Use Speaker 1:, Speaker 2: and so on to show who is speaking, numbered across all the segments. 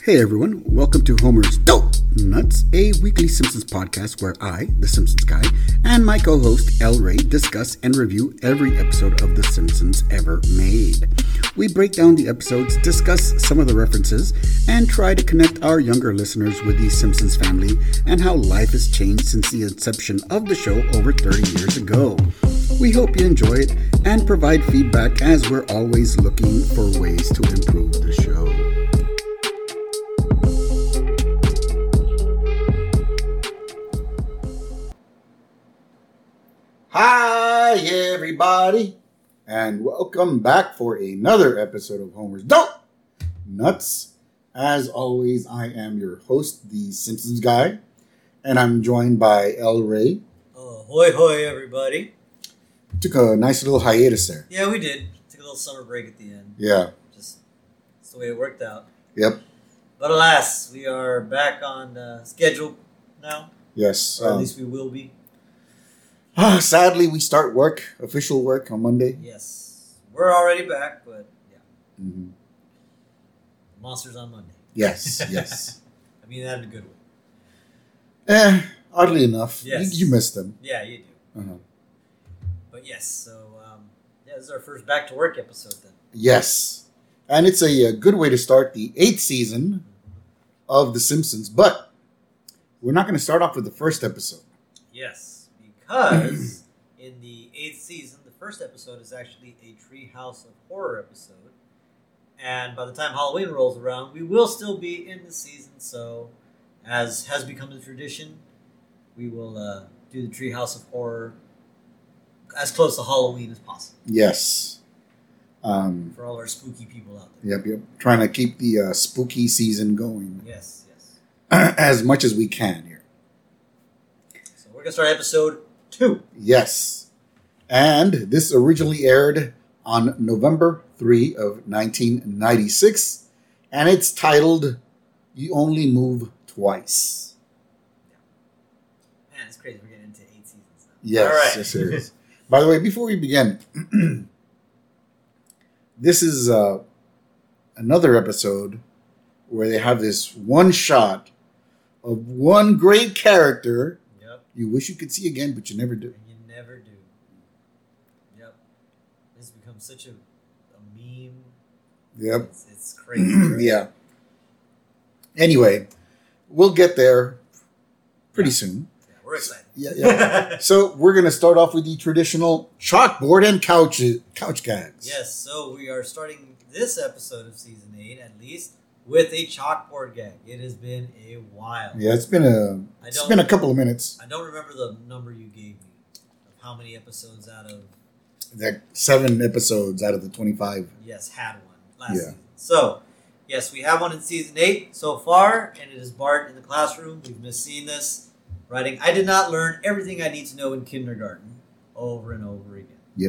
Speaker 1: Hey everyone, welcome to Homer's Dope Nuts, a weekly Simpsons podcast where I, the Simpsons guy, and my co-host El Ray discuss and review every episode of The Simpsons ever made. We break down the episodes, discuss some of the references, and try to connect our younger listeners with the Simpsons family and how life has changed since the inception of the show over 30 years ago. We hope you enjoy it and provide feedback as we're always looking for ways to improve the show. Hi, everybody, and welcome back for another episode of Homer's Dope Nuts. As always, I am your host, the Simpsons guy, and I'm joined by El Ray.
Speaker 2: Hoi hoi, everybody.
Speaker 1: Took a nice little hiatus there.
Speaker 2: Yeah, we did. Took a little summer break at the end.
Speaker 1: Yeah.
Speaker 2: Just that's the way it worked out.
Speaker 1: Yep.
Speaker 2: But alas, we are back on schedule now.
Speaker 1: Yes.
Speaker 2: Or at least we will be.
Speaker 1: Sadly, we start official work on Monday.
Speaker 2: Yes. We're already back, but yeah.
Speaker 1: Mm-hmm.
Speaker 2: Monsters on Monday.
Speaker 1: Yes, yes.
Speaker 2: I mean that in a good way.
Speaker 1: Oddly enough,
Speaker 2: yes.
Speaker 1: you missed them.
Speaker 2: Yeah, you do.
Speaker 1: Uh-huh.
Speaker 2: But yes, so this is our first back to work episode then.
Speaker 1: Yes. And it's a good way to start the 8th season of The Simpsons. But we're not going to start off with the first episode.
Speaker 2: Yes, because in the 8th season, the first episode is actually a Treehouse of Horror episode. And by the time Halloween rolls around, we will still be in the season. So, as has become the tradition, we will do the Treehouse of Horror as close to Halloween as possible.
Speaker 1: Yes.
Speaker 2: For all our spooky people out there.
Speaker 1: Yep. Trying to keep the spooky season going.
Speaker 2: Yes.
Speaker 1: As much as we can here.
Speaker 2: So we're going to start episode 2.
Speaker 1: Yes. And this originally aired on November 3 of 1996. And it's titled, You Only Move Twice.
Speaker 2: Man, it's crazy. We're getting into 8 seasons now.
Speaker 1: Yes,
Speaker 2: all right.
Speaker 1: Yes it is. By the way, before we begin, this is another episode where they have this one shot of one great character you wish you could see again, but you never do.
Speaker 2: And you never do. Yep. It's become such a meme.
Speaker 1: Yep.
Speaker 2: It's crazy. Right?
Speaker 1: Yeah. Anyway, we'll get there pretty soon.
Speaker 2: Yeah, we're excited.
Speaker 1: Yeah. So we're going to start off with the traditional chalkboard and couch gags.
Speaker 2: Yes, so we are starting this episode of Season 8, at least, with a chalkboard gag. It has been a while.
Speaker 1: Yeah, it's been a couple of minutes.
Speaker 2: I don't remember the number you gave me of how many episodes out of...
Speaker 1: Like 7 episodes out of the 25.
Speaker 2: Yes, had one last season. So, yes, we have one in Season 8 so far, and it is Bart in the classroom. We've missed seeing this. Writing, I did not learn everything I need to know in kindergarten over and over again.
Speaker 1: Yep.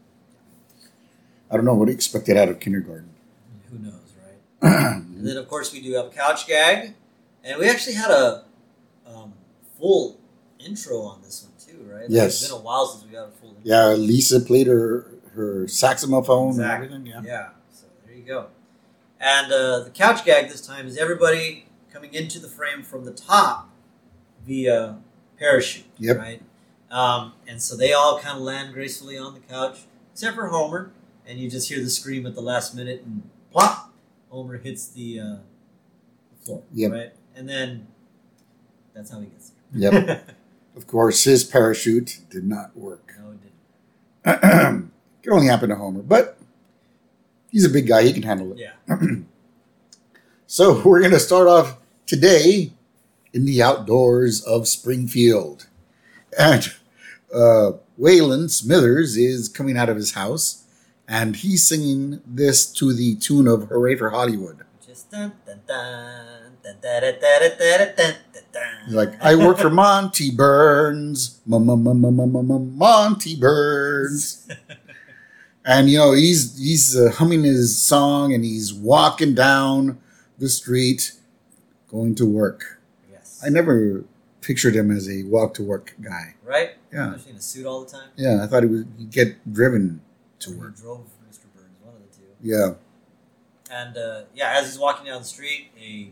Speaker 1: I don't know what expected out of kindergarten.
Speaker 2: Who knows, right? And then, of course, we do have a couch gag. And we actually had a full intro on this one, too, right? Like,
Speaker 1: yes.
Speaker 2: It's been a while since we got a full intro.
Speaker 1: Yeah, Lisa played her saxophone
Speaker 2: exactly.
Speaker 1: and everything.
Speaker 2: Yeah, so there you go. And the couch gag this time is everybody coming into the frame from the top via parachute,
Speaker 1: yep.
Speaker 2: Right? And so they all kind of land gracefully on the couch, except for Homer, and you just hear the scream at the last minute, and plop, Homer hits the floor,
Speaker 1: yep.
Speaker 2: Right? And then that's how he gets there.
Speaker 1: Yep. Of course, his parachute did not work.
Speaker 2: No, it didn't.
Speaker 1: It could only happen to Homer, but he's a big guy. He can handle it.
Speaker 2: Yeah.
Speaker 1: So we're going to start off today in the outdoors of Springfield. And Waylon Smithers is coming out of his house, and he's singing this to the tune of Hooray for Hollywood.
Speaker 2: Just dun, dun, dun, dun, dun, dun, dun, dun, dun, dun.
Speaker 1: He's like, I work for Monty Burns. Monty Burns. And, he's humming his song, and he's walking down the street going to work.
Speaker 2: Yes.
Speaker 1: I never pictured him as a walk-to-work guy.
Speaker 2: Right?
Speaker 1: Yeah.
Speaker 2: Especially in a suit all the time.
Speaker 1: Yeah, I thought he'd get driven to work.
Speaker 2: He drove Mr. Burns, one of the two.
Speaker 1: Yeah.
Speaker 2: And, as he's walking down the street, a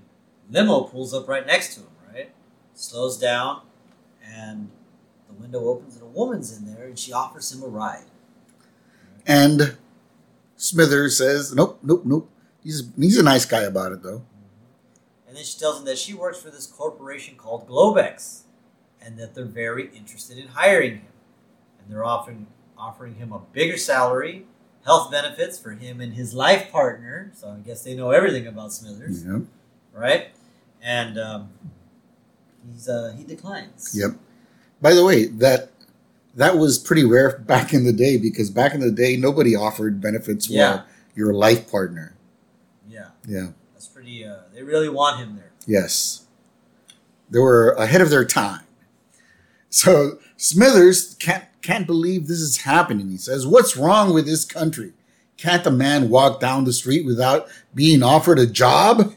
Speaker 2: limo pulls up right next to him, right? Slows down, and the window opens, and a woman's in there, and she offers him a ride.
Speaker 1: And Smithers says, nope. He's a nice guy about it, though.
Speaker 2: And then she tells him that she works for this corporation called Globex, and that they're very interested in hiring him. And they're offering him a bigger salary, health benefits for him and his life partner. So I guess they know everything about Smithers.
Speaker 1: Yep.
Speaker 2: Right? And he declines.
Speaker 1: Yep. By the way, that was pretty rare back in the day, because back in the day, nobody offered benefits for your life partner.
Speaker 2: Yeah.
Speaker 1: Yeah.
Speaker 2: That's pretty, they really want him there.
Speaker 1: Yes. They were ahead of their time. So Smithers can't believe this is happening. He says, "What's wrong with this country? Can't a man walk down the street without being offered a job?"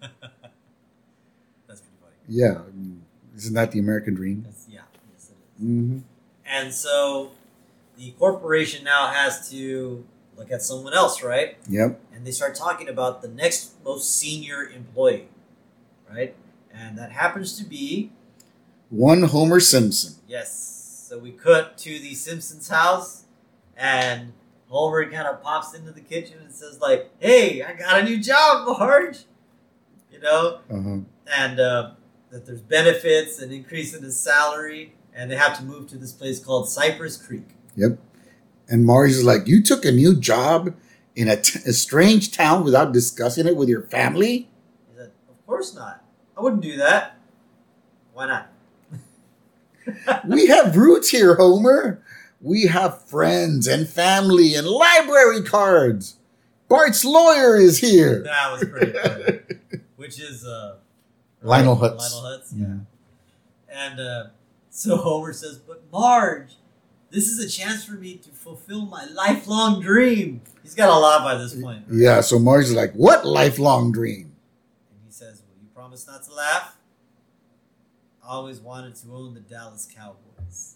Speaker 2: That's pretty funny.
Speaker 1: Yeah. Isn't that the American dream?
Speaker 2: Yes, it is.
Speaker 1: Mm-hmm.
Speaker 2: And so the corporation now has to look at someone else, right?
Speaker 1: Yep.
Speaker 2: And they start talking about the next most senior employee, right? And that happens to be...
Speaker 1: one Homer Simpson.
Speaker 2: Yes. So we cut to the Simpsons' house, and Homer kind of pops into the kitchen and says, like, "Hey, I got a new job, Marge." You know?
Speaker 1: Uh-huh.
Speaker 2: And that there's benefits, an increase in his salary, and they have to move to this place called Cypress Creek.
Speaker 1: Yep. And Marge is like, "You took a new job in a strange town without discussing it with your family?"
Speaker 2: He said, "Of course not. I wouldn't do that." "Why not?"
Speaker 1: "We have roots here, Homer. We have friends and family and library cards. Bart's lawyer is here."
Speaker 2: That was pretty funny. Which is
Speaker 1: Lionel Hutz.
Speaker 2: Lionel Hutz,
Speaker 1: Yeah.
Speaker 2: And so Homer says, "But Marge, this is a chance for me to fulfill my lifelong dream." He's got a lot by this point. Right?
Speaker 1: Yeah, so Marge is like, "What lifelong dream?"
Speaker 2: And he says, "Will you promise not to laugh? I always wanted to own the Dallas Cowboys."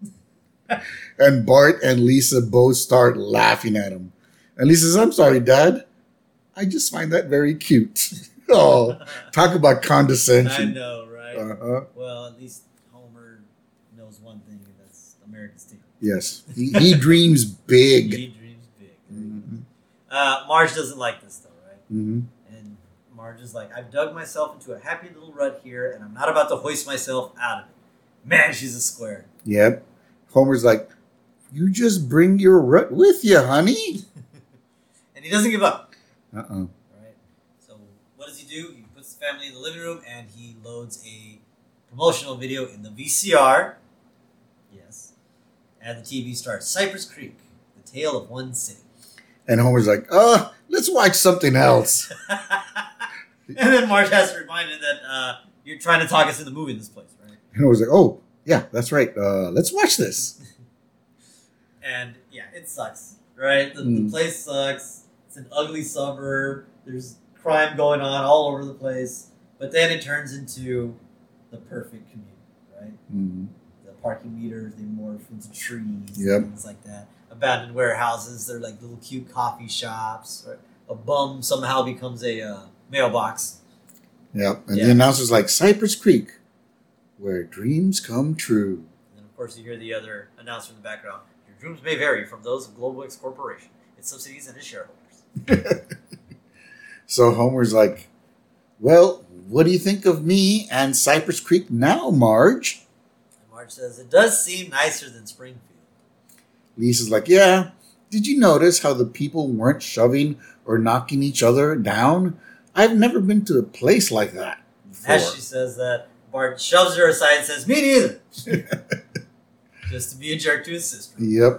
Speaker 1: And Bart and Lisa both start laughing at him. And Lisa says, "I'm sorry, Dad. I just find that very cute." Oh, talk about
Speaker 2: I
Speaker 1: condescension.
Speaker 2: know, right?
Speaker 1: Uh-huh.
Speaker 2: Well, at least Homer knows one thing, and that's America's team.
Speaker 1: Yes, he dreams big.
Speaker 2: He dreams big.
Speaker 1: Mm-hmm.
Speaker 2: Marge doesn't like this, though, right?
Speaker 1: Mm-hmm.
Speaker 2: And Marge is like, "I've dug myself into a happy little rut here, and I'm not about to hoist myself out of it." Man, she's a square.
Speaker 1: Yep. Homer's like, "You just bring your rut with you, honey."
Speaker 2: And he doesn't give up.
Speaker 1: Uh-uh.
Speaker 2: Right? So what does he do? He puts the family in the living room, and he loads a promotional video in the VCR. Yes. And the TV starts. Cypress Creek, the tale of one city.
Speaker 1: And Homer's like, let's watch something else.
Speaker 2: And then Marge has to remind him that you're trying to talk us into moving this place, right?
Speaker 1: And Homer's like, "Oh, yeah, that's right. Let's watch this."
Speaker 2: And yeah, it sucks, right? The place sucks. It's an ugly suburb. There's crime going on all over the place. But then it turns into the perfect community, right?
Speaker 1: Mm-hmm.
Speaker 2: The parking meters, they morph into trees,
Speaker 1: Yep.
Speaker 2: things like that. Abandoned warehouses, they're like little cute coffee shops. Right? A bum somehow becomes a mailbox.
Speaker 1: Yep. And
Speaker 2: Yeah.
Speaker 1: the announcer's like, "Cypress Creek, where dreams come true."
Speaker 2: And then, of course, you hear the other announcer in the background. "Your dreams may vary from those of Globex Corporation, its subsidies, and its shareholders."
Speaker 1: So Homer's like, "Well, what do you think of me and Cypress Creek now, Marge?"
Speaker 2: And Marge says, "It does seem nicer than Springfield."
Speaker 1: Lisa's like, "Yeah, did you notice how the people weren't shoving or knocking each other down? I've never been to a place like that before."
Speaker 2: As she says that, Bart shoves her aside and says, "Me neither." Just to be a jerk to his sister.
Speaker 1: Yep.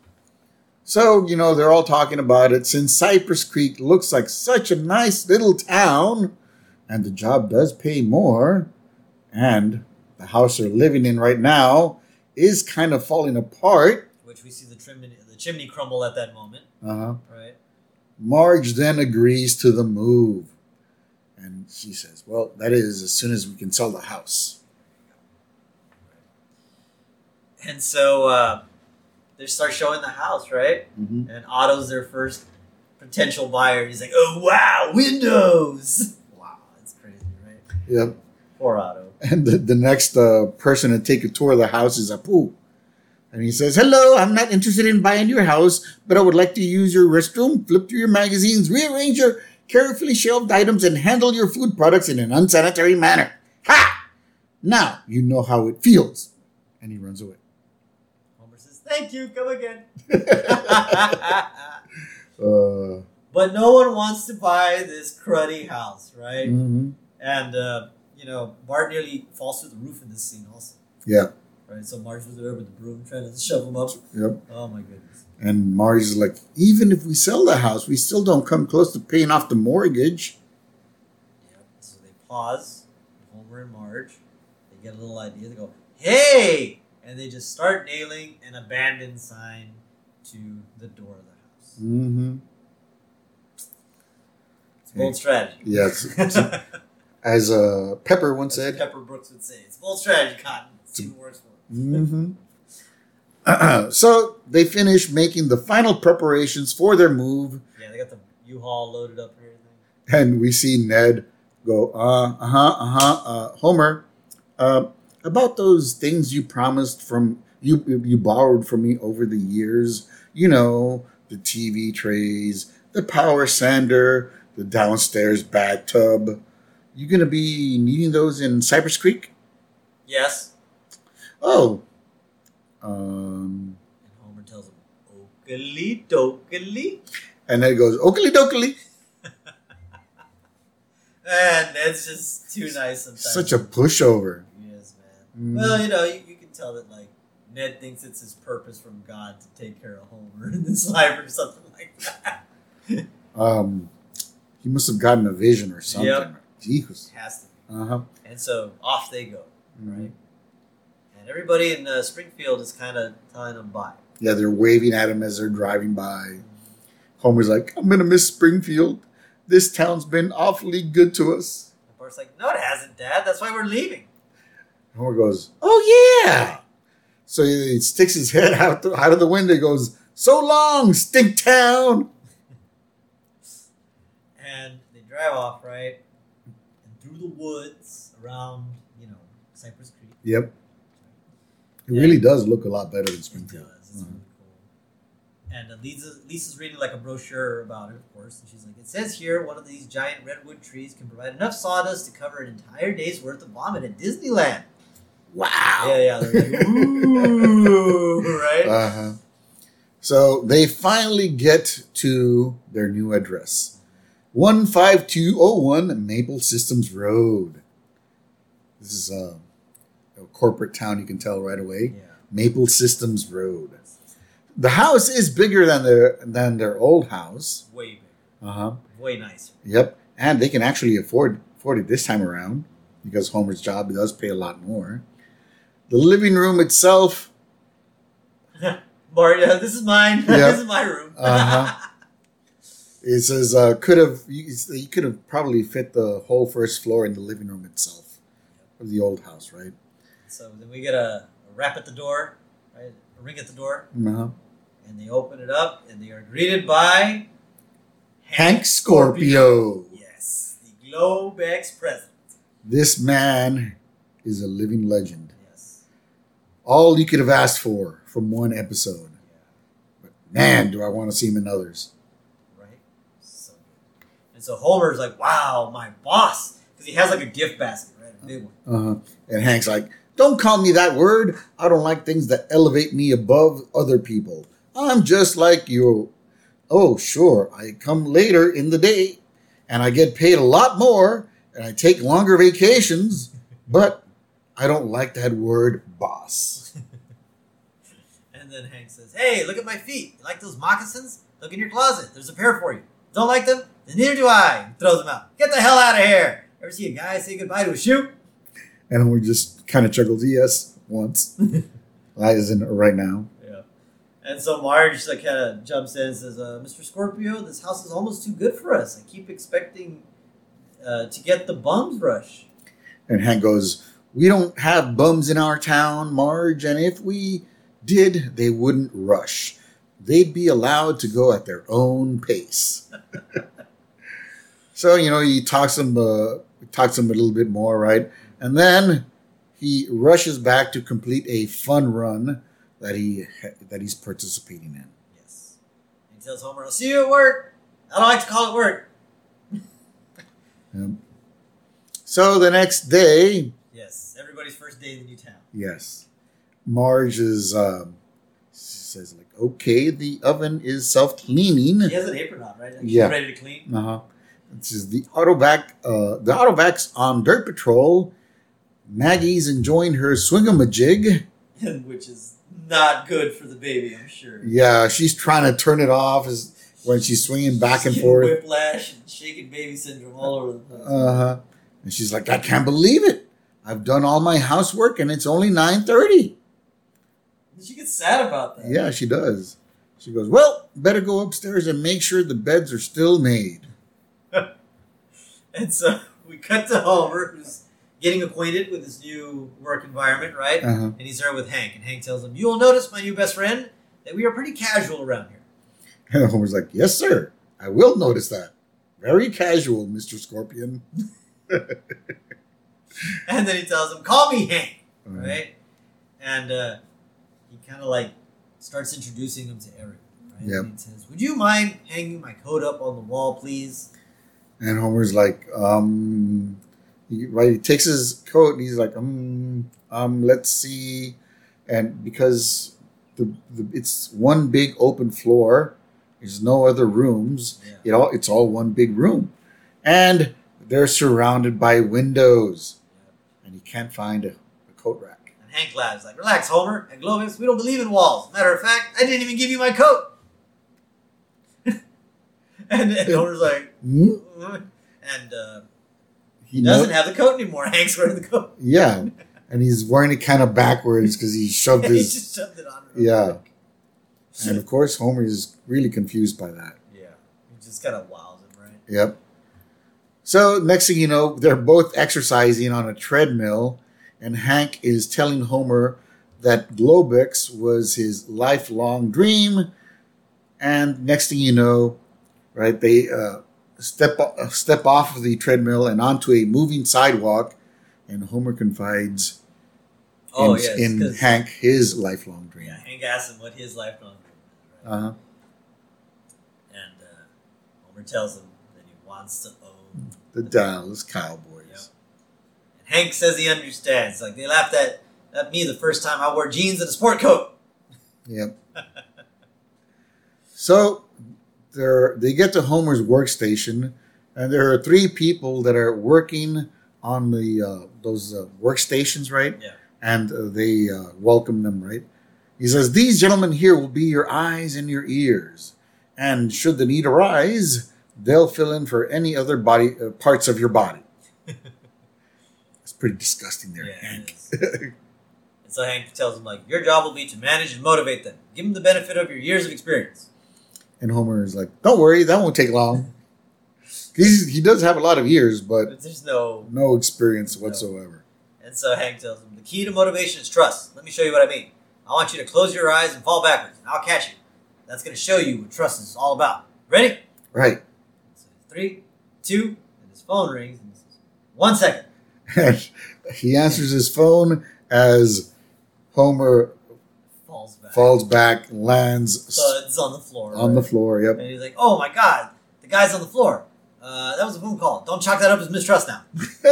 Speaker 1: So, they're all talking about it. Since Cypress Creek looks like such a nice little town, and the job does pay more, and the house they're living in right now is kind of falling apart.
Speaker 2: Which we see the chimney crumble at that moment.
Speaker 1: Uh-huh.
Speaker 2: Right?
Speaker 1: Marge then agrees to the move. And she says, "Well, that is as soon as we can sell the house."
Speaker 2: And so they start showing the house, right?
Speaker 1: Mm-hmm.
Speaker 2: And Otto's their first potential buyer. He's like, "Oh, wow, windows." Wow, that's crazy, right?
Speaker 1: Yep.
Speaker 2: Poor Otto.
Speaker 1: And the next person to take a tour of the house is Apu. And he says, "Hello, I'm not interested in buying your house, but I would like to use your restroom, flip through your magazines, rearrange your carefully shelved items, and handle your food products in an unsanitary manner. Ha! Now you know how it feels." And he runs away.
Speaker 2: Homer says, "Thank you, come again." But no one wants to buy this cruddy house, right?
Speaker 1: Mm-hmm.
Speaker 2: And, Bart nearly falls through the roof in this scene also.
Speaker 1: Yeah.
Speaker 2: Right, so Marge was there with the broom trying to shove him up.
Speaker 1: Yep.
Speaker 2: Oh, my goodness.
Speaker 1: And Marge is like, "Even if we sell the house, we still don't come close to paying off the mortgage."
Speaker 2: Yep. So they pause, Homer and Marge. They get a little idea. They go, "Hey!" And they just start nailing an abandoned sign to the door of the house.
Speaker 1: Mm-hmm.
Speaker 2: It's bold strategy.
Speaker 1: Yes. As Pepper once said.
Speaker 2: Pepper Brooks would say, "It's bold strategy, Cotton. It's even worse for it."
Speaker 1: Mm-hmm. So they finish making the final preparations for their move.
Speaker 2: Yeah, they got the U-Haul loaded up and everything.
Speaker 1: And we see Ned go, "Homer, about those things you promised from, you borrowed from me over the years, the TV trays, the power sander, the downstairs bathtub. You going to be needing those in Cypress Creek?"
Speaker 2: Yes.
Speaker 1: "Oh.
Speaker 2: And Homer tells him, "Okily dokily."
Speaker 1: And Ned goes, "Okily dokily."
Speaker 2: And Ned's just too nice sometimes.
Speaker 1: Such a pushover.
Speaker 2: Yes, man. Well, you can tell that, Ned thinks it's his purpose from God to take care of Homer in this life or something like that.
Speaker 1: He must have gotten a vision or something.
Speaker 2: Yep.
Speaker 1: Jeez.
Speaker 2: It has to be.
Speaker 1: Uh-huh.
Speaker 2: And so off they go,
Speaker 1: Mm-hmm.
Speaker 2: right? And everybody in Springfield is kind of telling them bye.
Speaker 1: Yeah, they're waving at him as they're driving by. Homer's like, "I'm going to miss Springfield. This town's been awfully good to us."
Speaker 2: And Bart's like, "No, it hasn't, Dad. That's why we're leaving."
Speaker 1: Homer goes, "Oh, yeah." So he sticks his head out of the window and goes, "So long, Stink Town."
Speaker 2: And they drive off, right? And through the woods around, Cypress Creek.
Speaker 1: Yep. It really does look a lot better than Springfield.
Speaker 2: It does. It's really cool. And Lisa's reading a brochure about it, of course. And she's like, "It says here one of these giant redwood trees can provide enough sawdust to cover an entire day's worth of vomit at Disneyland."
Speaker 1: Wow.
Speaker 2: Yeah. They're like, "Ooh," right?
Speaker 1: Uh-huh. So they finally get to their new address. 15201 Maple Systems Road. This is a corporate town, you can tell right away.
Speaker 2: Yeah.
Speaker 1: Maple Systems Road. The house is bigger than their old house.
Speaker 2: Way bigger.
Speaker 1: Uh-huh.
Speaker 2: Way nicer.
Speaker 1: Yep. And they can actually afford it this time around because Homer's job does pay a lot more. The living room itself.
Speaker 2: Mario, this is mine.
Speaker 1: Yep.
Speaker 2: This is my room.
Speaker 1: Uh-huh. It says you could have probably fit the whole first floor in the living room itself of the old house, right?
Speaker 2: So then we get a rap at the door, right? A ring at the door,
Speaker 1: Uh-huh.
Speaker 2: and they open it up, and they are greeted by
Speaker 1: Hank Scorpio.
Speaker 2: Yes, the Globex president.
Speaker 1: This man is a living legend.
Speaker 2: Yes.
Speaker 1: All you could have asked for from one episode.
Speaker 2: Yeah.
Speaker 1: But man, do I want to see him in others.
Speaker 2: Right? So good. And so Homer's like, "Wow, my boss." Because he has a gift basket, right? A big one.
Speaker 1: Uh-huh. And Hank's like, "Don't call me that word. I don't like things that elevate me above other people. I'm just like you." "Oh, sure, I come later in the day, and I get paid a lot more, and I take longer vacations, but I don't like that word, boss."
Speaker 2: And then Hank says, "Hey, look at my feet. You like those moccasins? Look in your closet. There's a pair for you. Don't like them? Then neither do I." He throws them out. "Get the hell out of here. Ever see a guy say goodbye to a shoe?"
Speaker 1: And we just kind of chuckled, "Yes, once." As in right now.
Speaker 2: Yeah. And so Marge kind of jumps in and says, "Mr. Scorpio, this house is almost too good for us. I keep expecting to get the bums rush."
Speaker 1: And Hank goes, "We don't have bums in our town, Marge, and if we did, they wouldn't rush. They'd be allowed to go at their own pace." So, he talks him a little bit more, right? And then he rushes back to complete a fun run that he's participating in.
Speaker 2: Yes. He tells Homer, I'll see you at work. I don't like to call it work.
Speaker 1: So the next day...
Speaker 2: Yes, everybody's first day in the new town.
Speaker 1: Yes. Marge is... she says, like, okay, the oven is self-cleaning.
Speaker 2: She has an apron on, right? Like
Speaker 1: Yeah.
Speaker 2: She's ready to clean.
Speaker 1: Uh-huh. This is the Autobac's on dirt patrol. Maggie's enjoying her swingamajig.
Speaker 2: Which is not good for the baby, I'm sure.
Speaker 1: Yeah, she's trying to turn it off when she's swinging back and
Speaker 2: She's
Speaker 1: forth.
Speaker 2: getting whiplash and shaking baby syndrome all over the place.
Speaker 1: Uh-huh. And she's like, I can't believe it. I've done all my housework and it's only 9:30.
Speaker 2: She gets sad about that.
Speaker 1: Yeah, she does. She goes, well, better go upstairs and make sure the beds are still made.
Speaker 2: And so we cut to Homer, who's getting acquainted with his new work environment, right?
Speaker 1: Uh-huh.
Speaker 2: And he's there with Hank. And Hank tells him, you will notice, my new best friend, that we are pretty casual around here.
Speaker 1: And Homer's like, yes, sir. I will notice that. Very casual, Mr. Scorpion.
Speaker 2: And then he tells him, call me Hank,
Speaker 1: Uh-huh.
Speaker 2: right? And he kind of like starts introducing him to everyone, right?
Speaker 1: Yep.
Speaker 2: And he says, would you mind hanging my coat up on the wall, please?
Speaker 1: And Homer's like, he takes his coat and he's like, let's see. And because it's one big open floor, there's no other rooms.
Speaker 2: Yeah.
Speaker 1: It's all one big room. And they're surrounded by windows. And he can't find a coat rack.
Speaker 2: And Hank laughs like, relax, Homer. At Globus, we don't believe in walls. Matter of fact, I didn't even give you my coat. and Homer's like,
Speaker 1: Hmm?
Speaker 2: and
Speaker 1: He
Speaker 2: doesn't have the coat anymore. Hank's wearing the coat.
Speaker 1: Yeah. And he's wearing it kind of backwards because he shoved
Speaker 2: He
Speaker 1: his...
Speaker 2: just shoved it on.
Speaker 1: Yeah. And of course, Homer is really confused by that.
Speaker 2: Yeah. He just kind of wows him, right?
Speaker 1: Yep. So next thing you know, they're both exercising on a treadmill, and Hank is telling Homer that Globex was his lifelong dream. And next thing you know, right, they step off of the treadmill and onto a moving sidewalk, and Homer confides in Hank his lifelong dream.
Speaker 2: Yeah, Hank asks him what his lifelong dream is, right?
Speaker 1: Uh-huh.
Speaker 2: And Homer tells him that he wants to own
Speaker 1: The Dallas Cowboys.
Speaker 2: Yep. And Hank says he understands. Like, they laughed at me the first time I wore jeans and a sport coat.
Speaker 1: Yep. So they get to Homer's workstation, and there are 3 people that are working on the those workstations, right?
Speaker 2: Yeah.
Speaker 1: And they welcome them, right? He says, these gentlemen here will be your eyes and your ears. And should the need arise, they'll fill in for any other body parts of your body. It's pretty disgusting there,
Speaker 2: Yeah,
Speaker 1: Hank.
Speaker 2: And so Hank tells him, like, your job will be to manage and motivate them. Give them the benefit of your years of experience.
Speaker 1: And Homer is like, don't worry, that won't take long. He does have a lot of years, but
Speaker 2: There's no...
Speaker 1: no experience whatsoever.
Speaker 2: And so Hank tells him, the key to motivation is trust. Let me show you what I mean. I want you to close your eyes and fall backwards, and I'll catch you. That's going to show you what trust is all about. Ready?
Speaker 1: Right.
Speaker 2: So 3, 2, and his phone rings. And he says, 1 second.
Speaker 1: And he answers his phone as Homer
Speaker 2: Falls
Speaker 1: back, lands
Speaker 2: Thuds on the floor.
Speaker 1: on the floor. Yep.
Speaker 2: And he's like, oh my God, the guy's on the floor. That was a phone call. Don't chalk that up as mistrust now.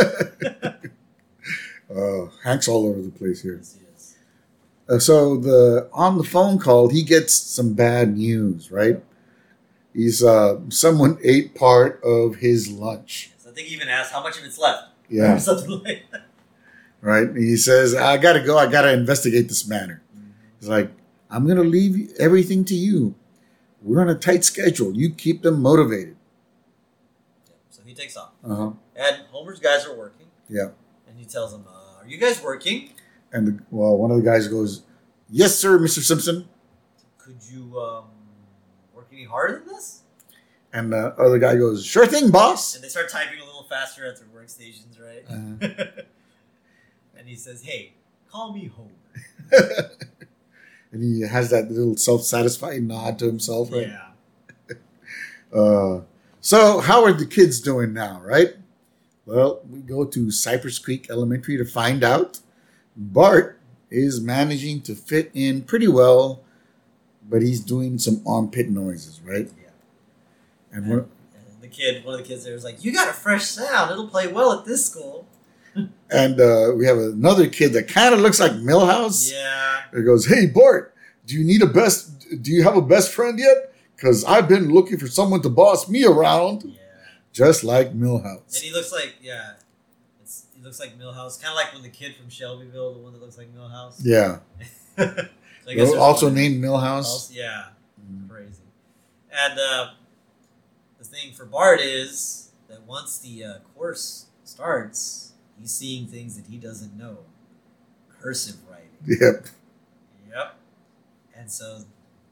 Speaker 1: Hank's all over the place here.
Speaker 2: Yes, he is.
Speaker 1: So on the phone call, he gets some bad news, right? He's someone ate part of his lunch.
Speaker 2: So I think he even asked how much of it's left.
Speaker 1: Yeah.
Speaker 2: Or something like that.
Speaker 1: Right? He says, I gotta go. I gotta investigate this matter. He's like, I'm gonna leave everything to you. We're on a tight schedule. You keep them motivated.
Speaker 2: Yeah, so he takes off.
Speaker 1: Uh-huh.
Speaker 2: And Homer's guys are working.
Speaker 1: Yeah.
Speaker 2: And he tells them, are you guys working?
Speaker 1: And one of the guys goes, yes, sir, Mr. Simpson.
Speaker 2: Could you work any harder than this?
Speaker 1: And the other guy goes, sure thing, boss.
Speaker 2: And they start typing a little faster at their workstations, right? And he says, hey, call me Homer.
Speaker 1: And he has that little self-satisfying nod to himself, right?
Speaker 2: Yeah.
Speaker 1: So how are the kids doing now, right? Well, we go to Cypress Creek Elementary to find out. Bart is managing to fit in pretty well, but he's doing some armpit noises, right?
Speaker 2: Yeah.
Speaker 1: And
Speaker 2: one of the kids there was like, "You got a fresh sound. It'll play well at this school."
Speaker 1: And we have another kid that kind of looks like Milhouse.
Speaker 2: Yeah.
Speaker 1: It goes, "Hey Bart, do you have a best friend yet? Because I've been looking for someone to boss me around."
Speaker 2: Yeah.
Speaker 1: Just like Milhouse.
Speaker 2: And he looks like he looks like Milhouse, kind of like when the kid from Shelbyville, the one that looks like Milhouse.
Speaker 1: Yeah.
Speaker 2: So I guess
Speaker 1: also named Milhouse.
Speaker 2: Yeah. Crazy. And the thing for Bart is that once the course starts, he's seeing things that he doesn't know. Cursive writing.
Speaker 1: Yep.
Speaker 2: And so,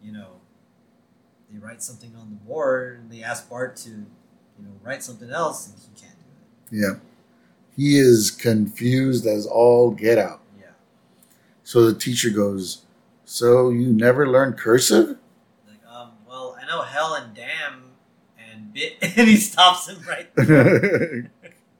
Speaker 2: they write something on the board and they ask Bart to, write something else and he can't do it.
Speaker 1: Yeah. He is confused as all get out.
Speaker 2: Yeah.
Speaker 1: So the teacher goes, "So you never learned cursive?"
Speaker 2: Like, well, I know hell and damn and bit, and he stops him right there.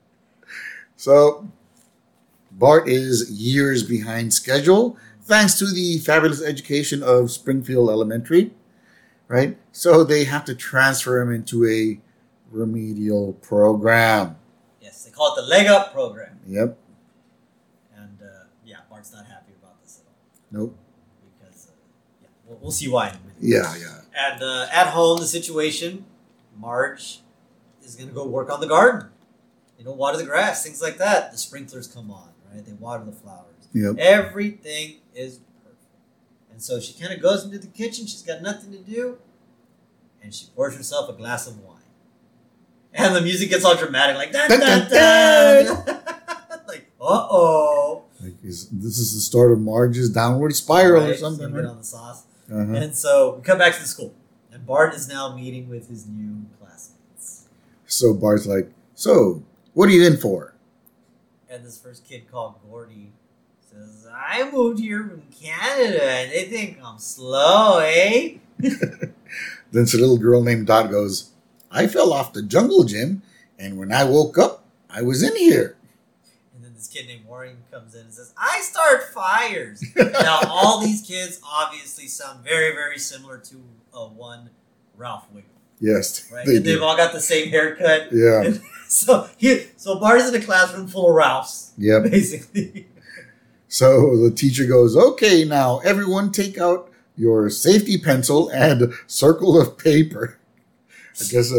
Speaker 1: So Bart is years behind schedule, thanks to the fabulous education of Springfield Elementary, right? So they have to transfer him into a remedial program.
Speaker 2: Yes, they call it the Leg Up program.
Speaker 1: Yep.
Speaker 2: And, Bart's not happy about this at all.
Speaker 1: Nope.
Speaker 2: Because, we'll see why in a minute.
Speaker 1: Yeah.
Speaker 2: And at home, the situation, Marge is going to go work on the garden. Water the grass, things like that. The sprinklers come on, right? They water the flowers.
Speaker 1: Yep.
Speaker 2: Everything is perfect. And so she kind of goes into the kitchen. She's got nothing to do. And she pours herself a glass of wine. And the music gets all dramatic, like, dun, dun, dun, dun. Like, uh-oh.
Speaker 1: Like this is the start of Marge's downward spiral or something.
Speaker 2: Right? On the sauce. Uh-huh. And so we come back to the school. And Bart is now meeting with his new classmates.
Speaker 1: So Bart's like, "So, what are you in for?"
Speaker 2: And this first kid called Gordy says, "I moved here from Canada and they think I'm slow, eh?"
Speaker 1: Then some little girl named Dot goes, "I fell off the jungle gym, and when I woke up, I was in here."
Speaker 2: And then this kid named Warren comes in and says, "I start fires." Now, all these kids obviously sound very, very similar to one Ralph Wiggum.
Speaker 1: Yes.
Speaker 2: Right? And they've all got the same haircut.
Speaker 1: Yeah.
Speaker 2: And so Bart is in a classroom full of Ralphs.
Speaker 1: Yep.
Speaker 2: Basically.
Speaker 1: So the teacher goes, "Okay, now everyone take out your safety pencil and circle of paper." I guess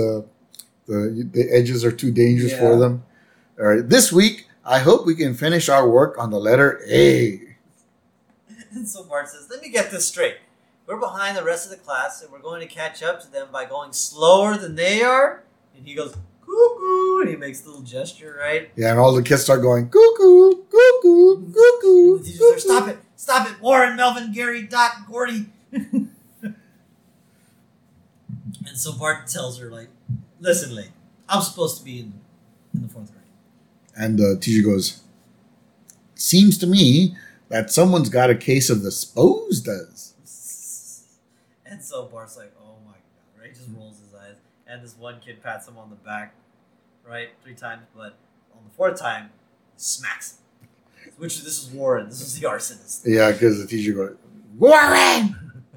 Speaker 1: the edges are too dangerous for them. All right. "This week, I hope we can finish our work on the letter A."
Speaker 2: And so Bart says, "Let me get this straight. We're behind the rest of the class, and we're going to catch up to them by going slower than they are." And he goes, "Cuckoo," and he makes a little gesture, right?
Speaker 1: Yeah, and all the kids start going, "Cuckoo, cuckoo, cuckoo."
Speaker 2: And the teacher says, "Stop it, Warren, Melvin, Gary, Dot, Gordy." And so Bart tells her, like, "Listen, lady, I'm supposed to be in the 4th grade."
Speaker 1: And the teacher goes, "Seems to me that someone's got a case of the spose does."
Speaker 2: And so Bart's like, "Oh my God," right? He just rolls his eyes. And this one kid pats him on the back, right? 3 times, but on the 4th time, he smacks him. This is Warren. This is the arsonist.
Speaker 1: Yeah, because the teacher goes, "Warren!"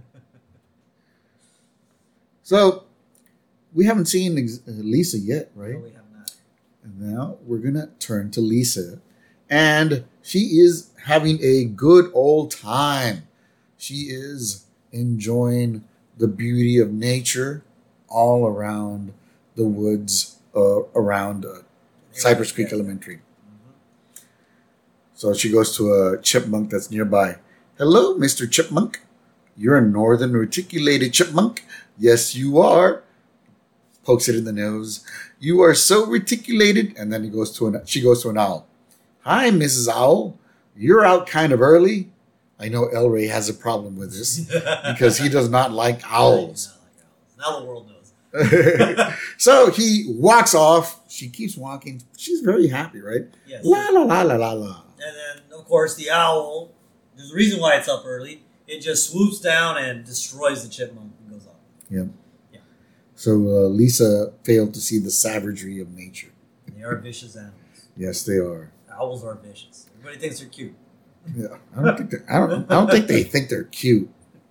Speaker 1: So, we haven't seen Lisa yet, right?
Speaker 2: No, we have not.
Speaker 1: And now we're going to turn to Lisa. And she is having a good old time. She is enjoying the beauty of nature all around the woods around Cypress Creek Elementary. Mm-hmm. So she goes to a chipmunk that's nearby. "Hello, Mr. Chipmunk. You're a northern reticulated chipmunk." "Yes, you are." Pokes it in the nose. "You are so reticulated." And then she goes to an owl. "Hi, Mrs. Owl. You're out kind of early." I know El Rey has a problem with this because he does not like owls.
Speaker 2: Now the world knows.
Speaker 1: So he walks off. She keeps walking. She's very happy, right?
Speaker 2: Yes.
Speaker 1: La la la la la la.
Speaker 2: And then, of course, the owl, there's a reason why it's up early. It just swoops down and destroys the chipmunk and goes off.
Speaker 1: Yeah. So Lisa failed to see the savagery of nature.
Speaker 2: They are vicious animals.
Speaker 1: Yes, they are.
Speaker 2: Owls are vicious. Everybody thinks they're cute.
Speaker 1: Yeah, I don't think they think they're cute.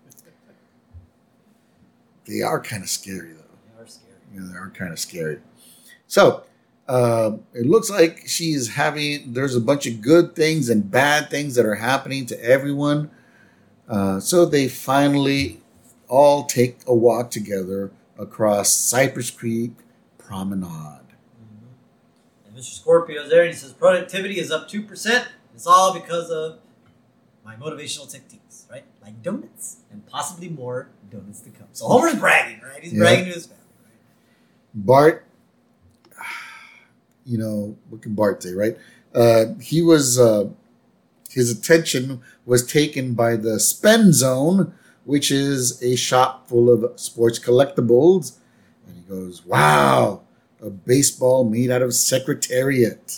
Speaker 1: They are kind of scary, though.
Speaker 2: They are scary.
Speaker 1: Yeah, they are kind of scary. So it looks like there's a bunch of good things and bad things that are happening to everyone. So they finally all take a walk together across Cypress Creek Promenade.
Speaker 2: Mm-hmm. And Mr. Scorpio's there, and he says productivity is up 2%. It's all because of my motivational techniques, right? Like donuts and possibly more donuts to come. So Homer's bragging, right? He's bragging to his family, right?
Speaker 1: Bart, what can Bart say, right? His attention was taken by the Spend Zone, which is a shop full of sports collectibles. And he goes, wow, a baseball made out of Secretariat.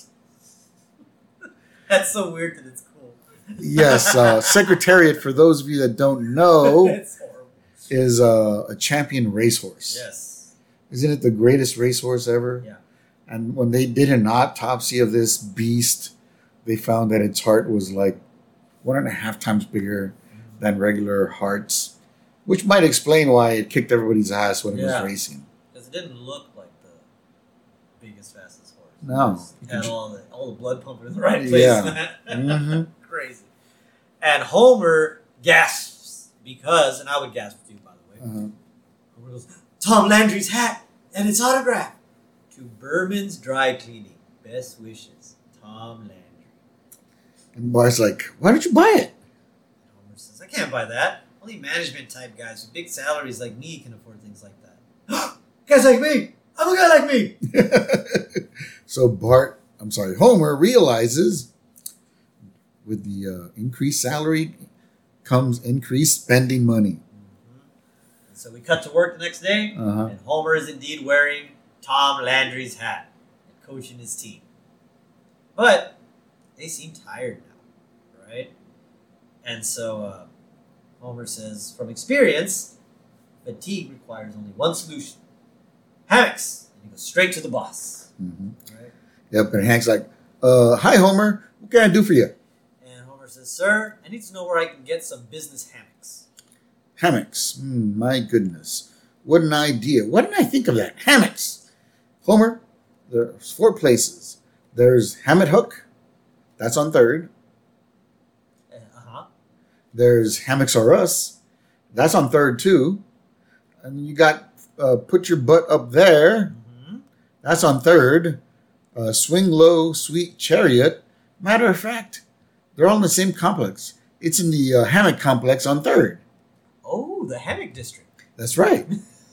Speaker 2: That's so weird that it's cool.
Speaker 1: Yes, Secretariat, for those of you that don't know,
Speaker 2: That's horrible.
Speaker 1: is a champion racehorse.
Speaker 2: Yes.
Speaker 1: Isn't it the greatest racehorse ever?
Speaker 2: Yeah.
Speaker 1: And when they did an autopsy of this beast, they found that its heart was like 1.5 times bigger than regular hearts, which might explain why it kicked everybody's ass when it was racing.
Speaker 2: Because it didn't look like the biggest, fastest horse.
Speaker 1: No.
Speaker 2: It had all the blood pumping in the right place.
Speaker 1: Yeah. Mm-hmm.
Speaker 2: Crazy. And Homer gasps because, and I would gasp too, by the way. Homer goes, Tom Landry's hat and its autograph. To Berman's Dry Cleaning. Best wishes, Tom Landry.
Speaker 1: And Bart's like, why don't you buy it?
Speaker 2: And Homer says, I can't buy that. Only management type guys with big salaries like me can afford things like that. Guys like me. I'm a guy like me.
Speaker 1: So Homer realizes with the increased salary comes increased spending money.
Speaker 2: And so we cut to work the next day, and Homer is indeed wearing Tom Landry's hat and coaching his team. But they seem tired now, right? And so Homer says, from experience, fatigue requires only one solution. Hammocks. And he goes straight to the boss. Right?
Speaker 1: Yep, and Hank's like, hi, Homer. What can I do for you?
Speaker 2: And Homer says, sir, I need to know where I can get some business hammocks.
Speaker 1: Hammocks. My goodness. What an idea. Why didn't I think of that? Hammocks. Homer, there's 4 places. There's Hammock Hook. That's on 3rd. There's Hammocks R Us. That's on 3rd, too. And you got Put Your Butt Up There. That's on 3rd. Swing Low, Sweet Chariot. Matter of fact, they're all in the same complex. It's in the Hammock Complex on 3rd.
Speaker 2: Oh, the Hammock District.
Speaker 1: That's right.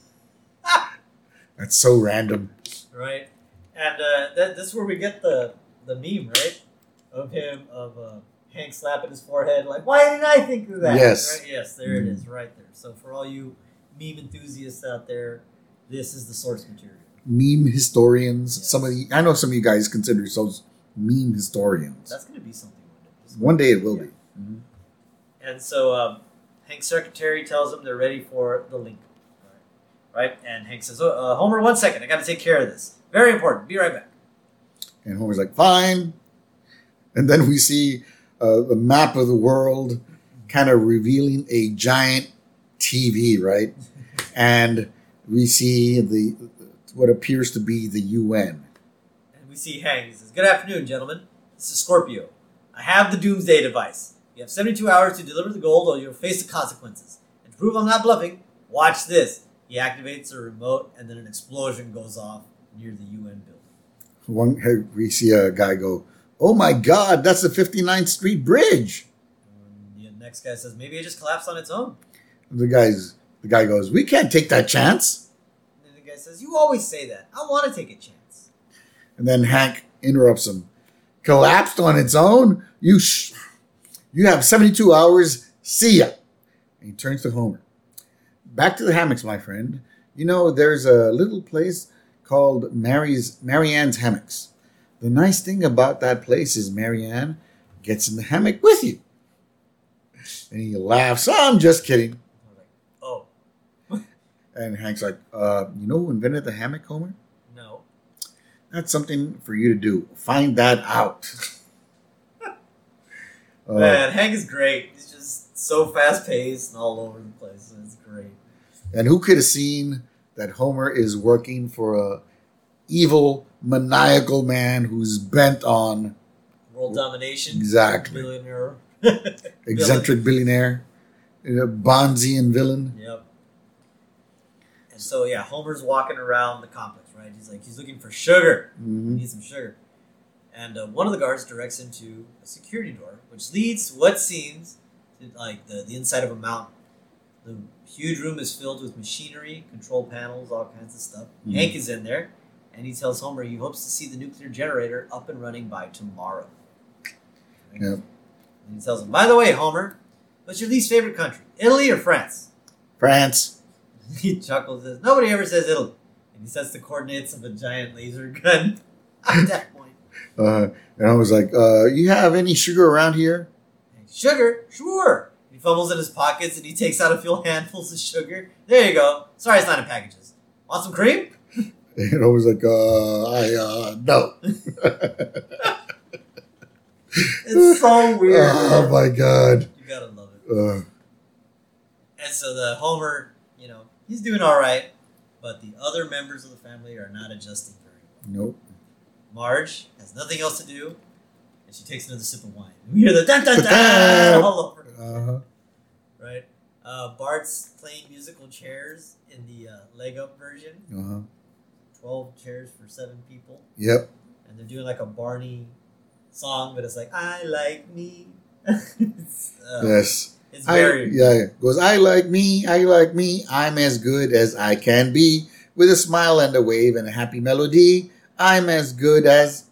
Speaker 1: That's so random.
Speaker 2: Right. And that's where we get the meme, right? Of Hank slapping his forehead, like, why didn't I think of that?
Speaker 1: Yes.
Speaker 2: Right? Yes, there it is, right there. So for all you meme enthusiasts out there, this is the source material.
Speaker 1: Meme historians.
Speaker 2: Yes.
Speaker 1: I know some of you guys consider yourselves meme historians.
Speaker 2: That's going to be something one day.
Speaker 1: One day it will be. Mm-hmm.
Speaker 2: And so Hank's secretary tells him they're ready for the Lincoln. Right? And Hank says, Homer, 1 second. I got to take care of this. Very important. Be right back.
Speaker 1: And Homer's like, fine. And then we see the map of the world kind of revealing a giant TV, right? And we see what appears to be the UN.
Speaker 2: And we see Hank. He says, good afternoon, gentlemen. This is Scorpio. I have the Doomsday device. You have 72 hours to deliver the gold or you'll face the consequences. And to prove I'm not bluffing, watch this. He activates the remote and then an explosion goes off near the UN building.
Speaker 1: We see a guy go, oh my God, that's the 59th Street Bridge.
Speaker 2: And the next guy says, maybe it just collapsed on its own.
Speaker 1: The guy goes, we can't take that chance.
Speaker 2: And then the guy says, you always say that. I want to take a chance.
Speaker 1: And then Hank interrupts him. Collapsed on its own? You have 72 hours. See ya. And he turns to Homer. Back to the hammocks, my friend. You know, there's a little place called Marianne's Hammocks. The nice thing about that place is Marianne gets in the hammock with you. And he laughs. Oh, I'm just kidding.
Speaker 2: Oh.
Speaker 1: And Hank's like, you know who invented the hammock, Homer?
Speaker 2: No.
Speaker 1: That's something for you to do. Find that out.
Speaker 2: Man, Hank is great. He's just so fast-paced and all over the place. It's great.
Speaker 1: And who could have seen that Homer is working for a evil, maniacal man who's bent on
Speaker 2: World domination.
Speaker 1: Exactly.
Speaker 2: Billionaire.
Speaker 1: Eccentric billionaire. Bonzian villain.
Speaker 2: Yep. And so, yeah, Homer's walking around the complex, right? He's looking for sugar.
Speaker 1: Mm-hmm.
Speaker 2: He needs some sugar. And one of the guards directs him to a security door, which leads to what seems to, like, the inside of a mountain. The huge room is filled with machinery, control panels, all kinds of stuff.
Speaker 1: Mm-hmm.
Speaker 2: Hank is in there, and he tells Homer he hopes to see the nuclear generator up and running by tomorrow. Right?
Speaker 1: Yep.
Speaker 2: And he tells him, by the way, Homer, what's your least favorite country, Italy or France?
Speaker 1: France.
Speaker 2: He chuckles and says, nobody ever says Italy. And he sets the coordinates of a giant laser gun at that point.
Speaker 1: And I was like, you have any sugar around here?
Speaker 2: Sugar? Sure. He fumbles in his pockets and he takes out a few handfuls of sugar. There you go. Sorry it's not in packages. Want some cream?
Speaker 1: And I was like, no.
Speaker 2: It's so weird.
Speaker 1: Oh, my God.
Speaker 2: You gotta love it. And so the Homer, he's doing all right, but the other members of the family are not adjusting very well.
Speaker 1: Nope.
Speaker 2: Marge has nothing else to do, and she takes another sip of wine. We hear the dun dun dun all over.
Speaker 1: Uh-huh.
Speaker 2: Right? Bart's playing musical chairs in the leg up version.
Speaker 1: Uh-huh.
Speaker 2: 12 chairs for 7 people.
Speaker 1: Yep.
Speaker 2: And they're doing like a Barney song, but it's like, I like me.
Speaker 1: Yes.
Speaker 2: It's very...
Speaker 1: It goes, I like me, I'm as good as I can be. With a smile and a wave and a happy melody, I'm as good as...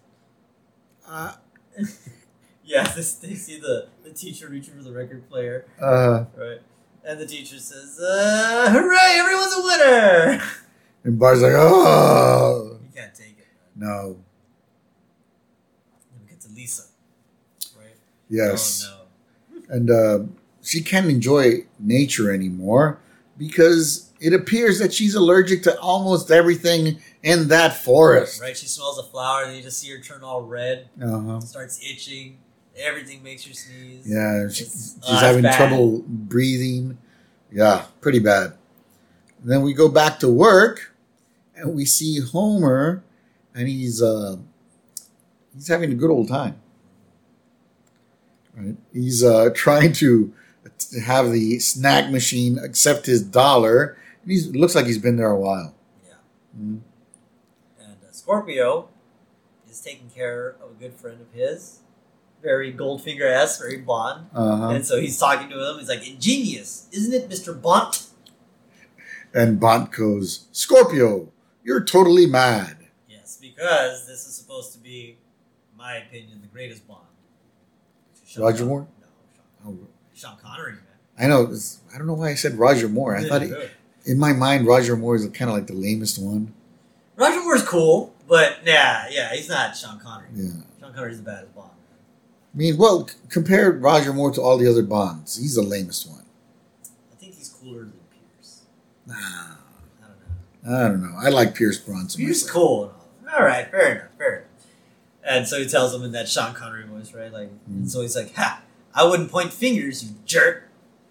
Speaker 2: Yeah, they see the teacher reaching for the record player. Right. And the teacher says, hooray, everyone's a winner!
Speaker 1: And Bart's like, oh.
Speaker 2: You can't take it.
Speaker 1: No.
Speaker 2: Then we get to Lisa. Right?
Speaker 1: Yes.
Speaker 2: Oh, no.
Speaker 1: And she can't enjoy nature anymore because it appears that she's allergic to almost everything in that forest.
Speaker 2: Right? She smells a flower and you just see her turn all red.
Speaker 1: Uh-huh.
Speaker 2: Starts itching. Everything makes her sneeze.
Speaker 1: Yeah, she's having trouble breathing. Yeah, pretty bad. And then we go back to work and we see Homer and he's having a good old time. Right? He's trying to have the snack machine accept his $1. And it looks like he's been there a while.
Speaker 2: Yeah.
Speaker 1: Mm-hmm.
Speaker 2: And Scorpio is taking care of a good friend of his. Very Goldfinger-esque, very Bond.
Speaker 1: Uh-huh.
Speaker 2: And so he's talking to him. He's like, ingenious, isn't it, Mr. Bont?
Speaker 1: And Bont goes, Scorpio, you're totally mad.
Speaker 2: Yes, because this is supposed to be, in my opinion, the greatest Bond.
Speaker 1: Roger Moore?
Speaker 2: No, Sean Connery, man.
Speaker 1: I know. I don't know why I said Roger Moore. I thought in my mind, Roger Moore is kind of like the lamest one.
Speaker 2: Roger Moore's cool, but yeah, he's not Sean Connery.
Speaker 1: Yeah.
Speaker 2: Sean Connery's the baddest Bond.
Speaker 1: I mean, well, compare Roger Moore to all the other Bonds. He's the lamest one.
Speaker 2: I think he's cooler than Pierce.
Speaker 1: Nah.
Speaker 2: I don't know.
Speaker 1: I like Pierce Brosnan.
Speaker 2: Pierce is cool and all. All right, fair enough. And so he tells him in that Sean Connery voice, right? Like, and so he's like, "Ha! I wouldn't point fingers, you jerk."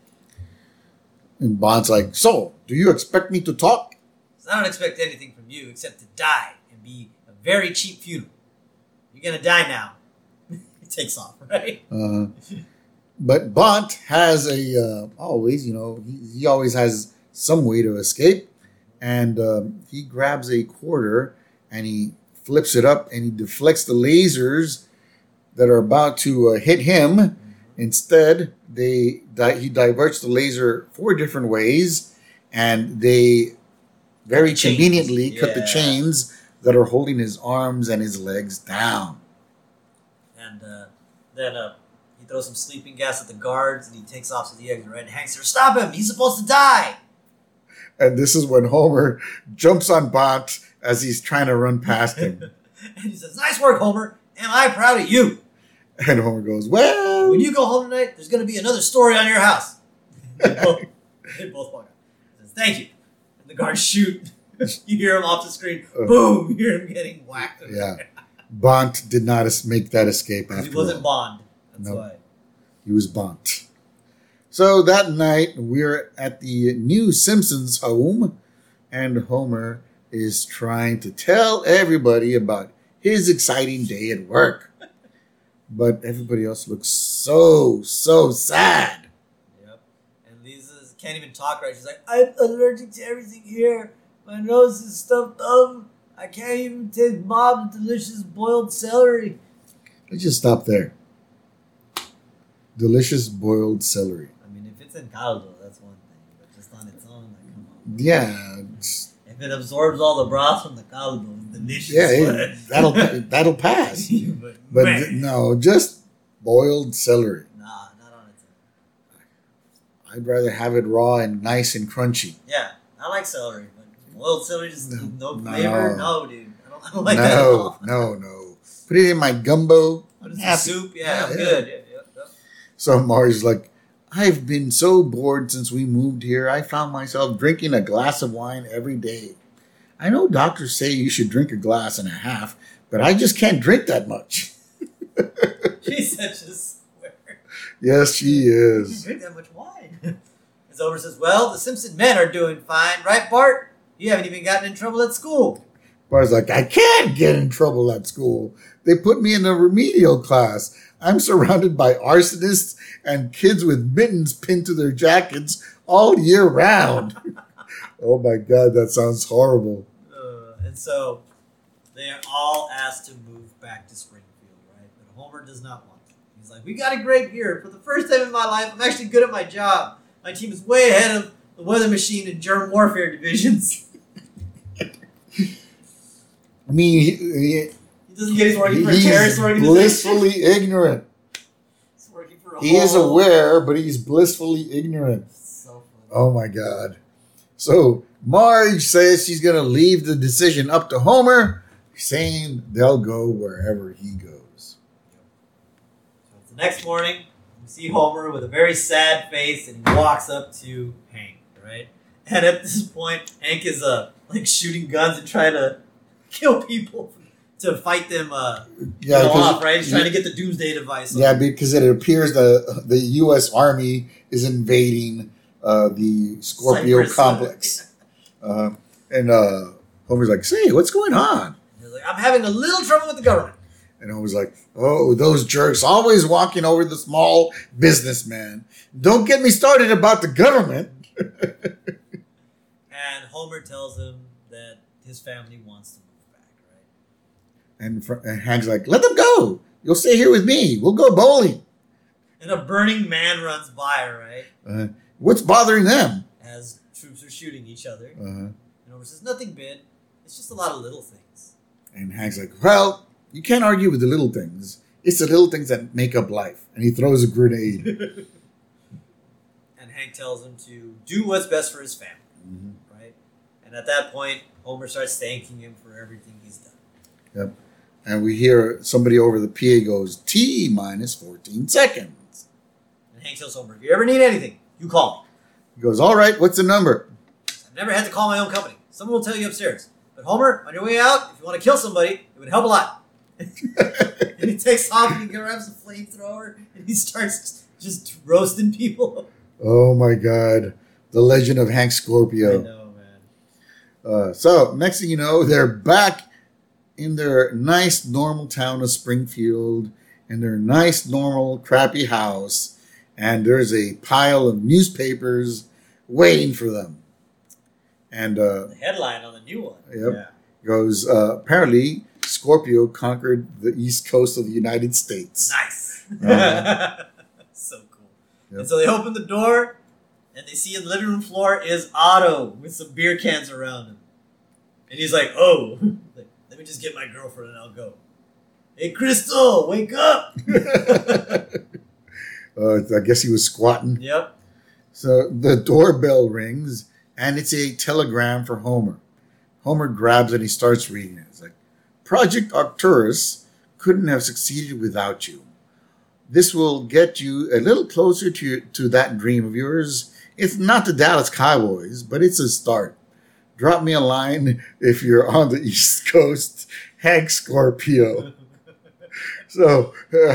Speaker 1: And Bond's like, "So, do you expect me to talk?"
Speaker 2: I don't expect anything from you except to die and be a very cheap funeral. You're gonna die now. He takes off, right?
Speaker 1: But Bont has always, he always has some way to escape, and he grabs a quarter and he flips it up and he deflects the lasers that are about to hit him. Instead, he diverts the laser 4 different ways, and they very conveniently cut the chains that are holding his arms and his legs down.
Speaker 2: And then he throws some sleeping gas at the guards, and he takes off to the exit, right? And Hank says, "Stop him! He's supposed to die!"
Speaker 1: And this is when Homer jumps on Bont as he's trying to run past him.
Speaker 2: And he says, "Nice work, Homer. Am I proud of you?"
Speaker 1: And Homer goes, "Well,
Speaker 2: when you go home tonight, there's going to be another story on your house." They both walk out. He says, "Thank you." And the guards shoot. You hear him off the screen. Boom! You hear him getting whacked.
Speaker 1: Yeah. Bont did not make that escape after
Speaker 2: He wasn't
Speaker 1: all.
Speaker 2: Bond. That's why.
Speaker 1: He was Bont. So that night, we're at the new Simpsons home, and Homer is trying to tell everybody about his exciting day at work. But everybody else looks so sad.
Speaker 2: Yep. And Lisa can't even talk right. She's like, I'm allergic to everything here. My nose is stuffed up. I can't even taste Mom's delicious boiled celery.
Speaker 1: Let's just stop there. Delicious boiled celery.
Speaker 2: I mean, if it's in caldo, that's one thing. But just on its own, like, come on.
Speaker 1: Yeah.
Speaker 2: If it absorbs all the broth from the caldo, it's delicious.
Speaker 1: Yeah, that'll pass. But no, just boiled celery.
Speaker 2: Nah, not on its own.
Speaker 1: I'd rather have it raw and nice and crunchy.
Speaker 2: Yeah, I like celery, but boiled celery just no flavor. No, dude, I don't like that at
Speaker 1: No,
Speaker 2: all.
Speaker 1: no. Put it in my gumbo.
Speaker 2: What is the soup? Yeah, I'm good. Yeah.
Speaker 1: So Marge's like, I've been so bored since we moved here. I found myself drinking a glass of wine every day. I know doctors say you should drink a glass and a half, but I just can't drink that much.
Speaker 2: She's such a square.
Speaker 1: Yes, she
Speaker 2: You
Speaker 1: is.
Speaker 2: drink that much wine. As Homer says, well, the Simpson men are doing fine, right, Bart? You haven't even gotten in trouble at school.
Speaker 1: Bart's like, I can't get in trouble at school. They put me in a remedial class. I'm surrounded by arsonists and kids with mittens pinned to their jackets all year round. Oh my God, that sounds horrible.
Speaker 2: And so they are all asked to move back to Springfield, right? But Homer does not want to. He's like, we got it great here. For the first time in my life, I'm actually good at my job. My team is way ahead of the weather machine and germ warfare divisions.
Speaker 1: I mean, he
Speaker 2: doesn't get he's working for a terrorist organization.
Speaker 1: Blissfully ignorant.
Speaker 2: He's working for
Speaker 1: He is aware, but he's blissfully ignorant.
Speaker 2: So funny.
Speaker 1: Oh my God. So Marge says she's going to leave the decision up to Homer, saying they'll go wherever he goes.
Speaker 2: So it's the next morning. We see Homer with a very sad face, and he walks up to Hank, right? And at this point, Hank is like shooting guns and trying to kill people to fight them off, right? He's trying to get the doomsday device.
Speaker 1: Yeah, because it appears the U.S. Army is invading the Scorpio
Speaker 2: Cyprus.
Speaker 1: complex. And Homer's like, say, what's going on?
Speaker 2: He's like, I'm having a little trouble with the government.
Speaker 1: And Homer's like, oh, those jerks always walking over the small businessman. Don't get me started about the government.
Speaker 2: And Homer tells him that his family wants to move back, right?
Speaker 1: And Hank's like, let them go. You'll stay here with me. We'll go bowling.
Speaker 2: And a burning man runs by, right?
Speaker 1: What's bothering them?
Speaker 2: As troops are shooting each other.
Speaker 1: Uh-huh.
Speaker 2: And Homer says, nothing big. It's just a lot of little things.
Speaker 1: And Hank's like, well, you can't argue with the little things. It's the little things that make up life. And he throws a grenade.
Speaker 2: And Hank tells him to do what's best for his family, right? And at that point, Homer starts thanking him for everything he's done.
Speaker 1: Yep. And we hear somebody over the PA goes, T minus 14 seconds.
Speaker 2: And Hank tells Homer, if you ever need anything, you call me.
Speaker 1: He goes, all right, what's the number?
Speaker 2: I've never had to call my own company. Someone will tell you upstairs. But Homer, on your way out, if you want to kill somebody, it would help a lot. And he takes off and he grabs a flamethrower and he starts just roasting people.
Speaker 1: Oh my God. The legend of Hank Scorpio.
Speaker 2: I know, man.
Speaker 1: So next thing you know, they're back in their nice normal town of Springfield, in their nice normal crappy house, and there's a pile of newspapers waiting for them. And
Speaker 2: The headline on the new one.
Speaker 1: Yep. Goes, apparently Scorpio conquered the east coast of the United States.
Speaker 2: Nice.
Speaker 1: Uh-huh.
Speaker 2: So cool.
Speaker 1: Yep.
Speaker 2: And so they open the door and they see in the living room floor is Otto with some beer cans around him. And he's like, oh, let me just get my girlfriend and I'll go. Hey, Crystal, wake up.
Speaker 1: I guess he was squatting.
Speaker 2: Yep.
Speaker 1: So the doorbell rings, and it's a telegram for Homer. Homer grabs it and he starts reading it. It's like, Project Arcturus couldn't have succeeded without you. This will get you a little closer to that dream of yours. It's not the Dallas Cowboys, but it's a start.
Speaker 3: drop me a line if you're on the East Coast. Hank Scorpio. So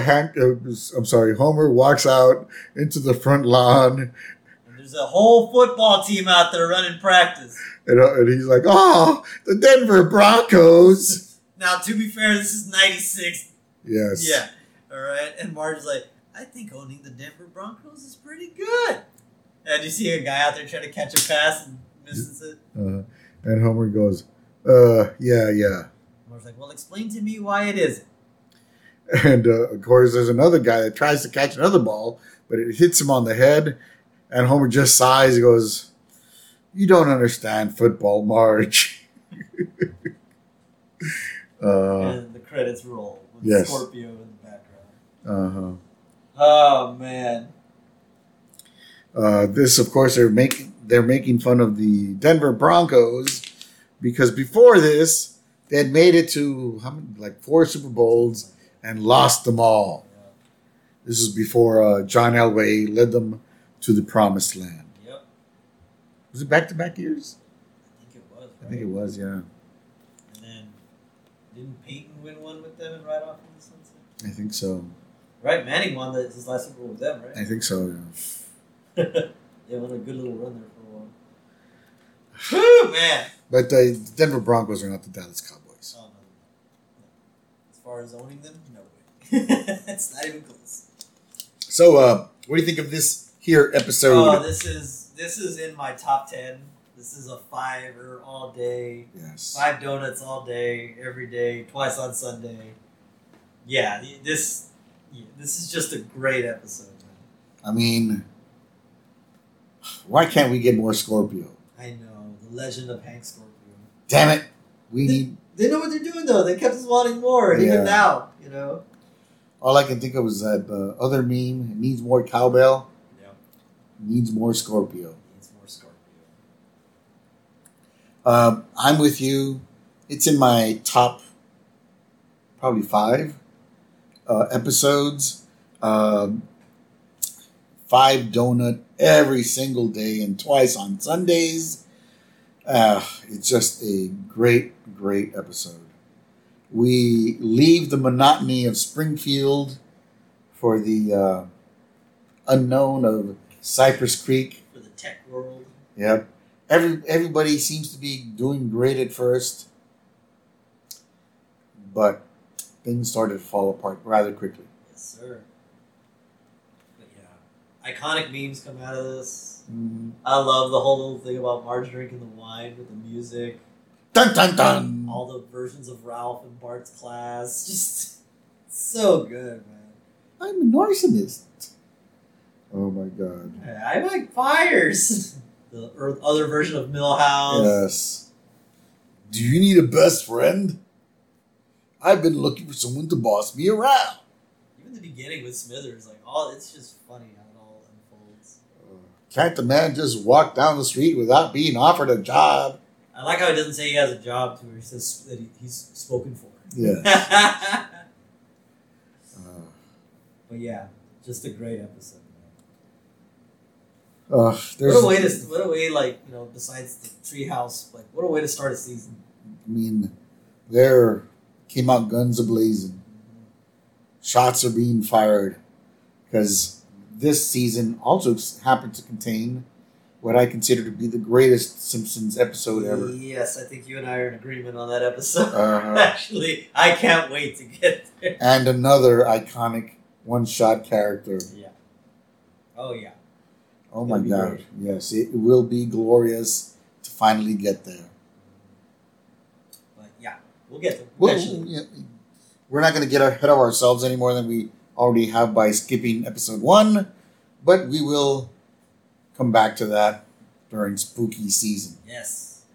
Speaker 3: Homer walks out into the front lawn.
Speaker 2: And there's a whole football team out there running practice.
Speaker 3: And he's like, oh, the Denver Broncos.
Speaker 2: Now, to be fair, this is 96.
Speaker 3: Yes.
Speaker 2: Yeah. All right. And Marge is like, I think owning the Denver Broncos is pretty good. And you see a guy out there trying to catch a pass and misses it.
Speaker 3: And Homer goes, yeah.
Speaker 2: Marge's like, well, explain to me why it isn't.
Speaker 3: And, of course, there's another guy that tries to catch another ball, but it hits him on the head. And Homer just sighs. He goes, you don't understand football, Marge.
Speaker 2: And the credits roll with
Speaker 3: yes.
Speaker 2: Scorpio in the background.
Speaker 3: Uh-huh.
Speaker 2: Oh, man.
Speaker 3: This, of course, they're making fun of the Denver Broncos because before this, they had made it to 4 Super Bowls and lost them all.
Speaker 2: Yeah.
Speaker 3: This was before John Elway led them to the promised land.
Speaker 2: Yep.
Speaker 3: Was it back-to-back years?
Speaker 2: I think it was. Right?
Speaker 3: I think it was, yeah.
Speaker 2: And then, didn't Peyton win one with them and ride off in the sunset?
Speaker 3: I think so.
Speaker 2: Right, Manning won his last Super Bowl with them, right?
Speaker 3: I think so, yeah.
Speaker 2: They went a good little run there for a while. Woo, man!
Speaker 3: But the Denver Broncos are not the Dallas Cowboys.
Speaker 2: Oh, no. As far as owning them, no way. It's not even close.
Speaker 3: So, what do you think of this here episode?
Speaker 2: Oh, this is in my top 10. This is a 5-er all day.
Speaker 3: Yes.
Speaker 2: 5 donuts all day, every day, twice on Sunday. Yeah, this is just a great episode, man.
Speaker 3: I mean, why can't we get more Scorpio?
Speaker 2: I know. The Legend of Hank Scorpio.
Speaker 3: Damn it. We need...
Speaker 2: They know what they're doing, though. They kept us wanting more,
Speaker 3: Yeah.
Speaker 2: even now, you know?
Speaker 3: All I can think of is that other meme. It needs more cowbell.
Speaker 2: Yep.
Speaker 3: Needs more Scorpio.
Speaker 2: Needs more Scorpio.
Speaker 3: I'm with you. It's in my top probably 5 episodes. 5 donut every single day and twice on Sundays. It's just a great episode. We leave the monotony of Springfield for the unknown of Cypress Creek.
Speaker 2: For the tech world.
Speaker 3: Yep. Everybody seems to be doing great at first, but things started to fall apart rather quickly.
Speaker 2: Yes, sir. But yeah, iconic memes come out of this.
Speaker 3: Mm.
Speaker 2: I love the whole little thing about Marge drinking the wine with the music.
Speaker 3: Dun dun dun!
Speaker 2: All the versions of Ralph and Bart's class. Just so good, man.
Speaker 3: I'm an arsonist. Oh my god.
Speaker 2: I like fires. The other version of Millhouse.
Speaker 3: Yes. Do you need a best friend? I've been looking for someone to boss me around.
Speaker 2: Even the beginning with Smithers, it's just funny how it all unfolds.
Speaker 3: Can't the man just walk down the street without being offered a job?
Speaker 2: I like how he doesn't say he has a job to her. He says that he's spoken for.
Speaker 3: Yes.
Speaker 2: But yeah, just a great episode.
Speaker 3: There's,
Speaker 2: What a way, besides the treehouse, what a way to start a season.
Speaker 3: I mean, there came out guns a-blazing. Shots are being fired. Because this season also happened to contain what I consider to be the greatest Simpsons episode ever.
Speaker 2: Yes, I think you and I are in agreement on that episode.
Speaker 3: Uh-huh.
Speaker 2: Actually, I can't wait to get there.
Speaker 3: And another iconic one-shot character.
Speaker 2: Yeah. Oh, yeah.
Speaker 3: Oh my
Speaker 2: It'll be
Speaker 3: God.
Speaker 2: great.
Speaker 3: Yes, it will be glorious to finally get there.
Speaker 2: But yeah, we'll get there.
Speaker 3: Well,
Speaker 2: Eventually.
Speaker 3: yeah, we're not going to get ahead of ourselves any more than we already have by skipping episode 1, but we will come back to that during spooky season.
Speaker 2: Yes.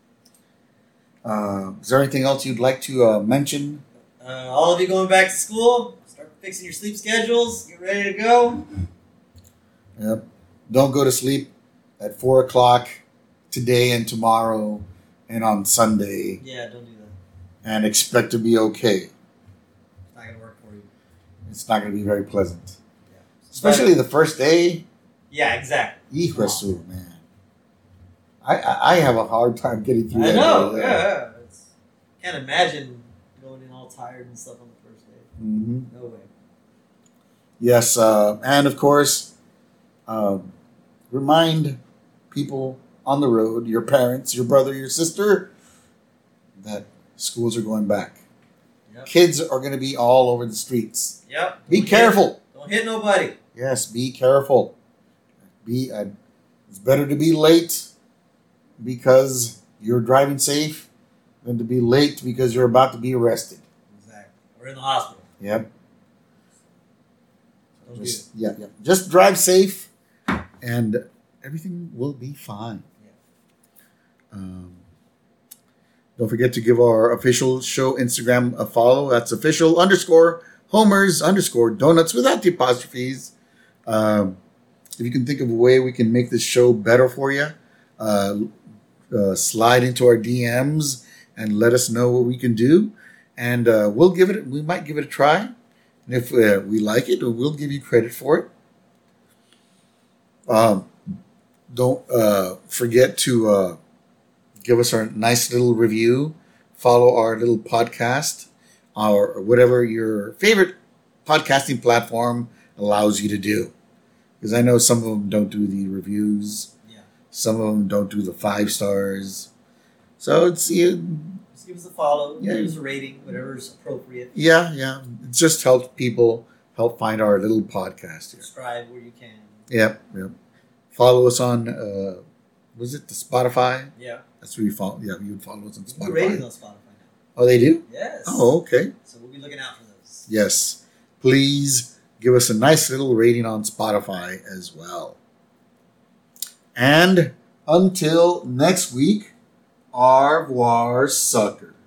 Speaker 3: Is there anything else you'd like to mention?
Speaker 2: All of you going back to school, start fixing your sleep schedules, get ready to go.
Speaker 3: Yep. Don't go to sleep at 4 o'clock today and tomorrow and on Sunday
Speaker 2: Yeah, don't do that.
Speaker 3: and expect to be okay.
Speaker 2: It's not going to work for you.
Speaker 3: It's not going to be very pleasant.
Speaker 2: Yeah.
Speaker 3: Especially the first day.
Speaker 2: Yeah, exactly.
Speaker 3: Ihresu, man. I have a hard time getting through
Speaker 2: I
Speaker 3: that.
Speaker 2: know, yeah. Can't imagine going in all tired and stuff on the first day.
Speaker 3: Mm-hmm.
Speaker 2: No way.
Speaker 3: Yes, and of course, remind people on the road, your parents, your brother, your sister, that schools are going back.
Speaker 2: Yep.
Speaker 3: Kids are going to be all over the streets.
Speaker 2: Yep.
Speaker 3: Be careful.
Speaker 2: Don't hit nobody.
Speaker 3: Yes, be careful. It's better to be late because you're driving safe than to be late because you're about to be arrested.
Speaker 2: Exactly. Or in the hospital.
Speaker 3: Yep.
Speaker 2: Don't do it.
Speaker 3: Yeah. Just drive safe, and everything will be fine.
Speaker 2: Yeah.
Speaker 3: Don't forget to give our official show Instagram a follow. That's official_Homers_Donuts without the apostrophes. If you can think of a way we can make this show better for you, slide into our DMs and let us know what we can do, and we might give it a try. And if we like it, we'll give you credit for it. Don't forget to give us our nice little review. Follow our little podcast, or whatever your favorite podcasting platform allows you to do. Because I know some of them don't do the reviews.
Speaker 2: Yeah.
Speaker 3: Some of them don't do the 5 stars. So it's
Speaker 2: Just give us a follow.
Speaker 3: Yeah.
Speaker 2: Give us a rating, whatever is appropriate.
Speaker 3: yeah. It just helps people help find our little podcast here.
Speaker 2: Subscribe where you can.
Speaker 3: Yep. Follow us on was it the Spotify?
Speaker 2: Yeah.
Speaker 3: That's where you follow. Yeah, you would follow us on
Speaker 2: We do ratings
Speaker 3: Spotify.
Speaker 2: on Spotify now.
Speaker 3: Oh, they do?
Speaker 2: Yes.
Speaker 3: Oh, okay.
Speaker 2: So we'll be looking out for those.
Speaker 3: Yes. Please give us a nice little rating on Spotify as well. And until next week, au revoir, suckers.